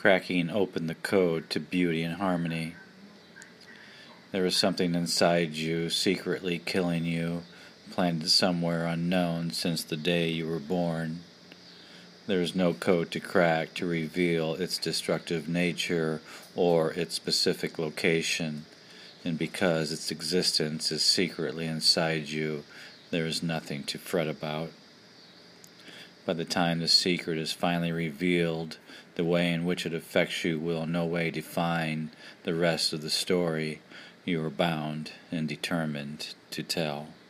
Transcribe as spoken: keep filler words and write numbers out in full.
cracking open the code to beauty and harmony. There is something inside you, secretly killing you, planted somewhere unknown since the day you were born. There is no code to crack to reveal its destructive nature or its specific location, and because its existence is secretly inside you, there is nothing to fret about. By the time the secret is finally revealed, the way in which it affects you will in no way define the rest of the story you are bound and determined to tell.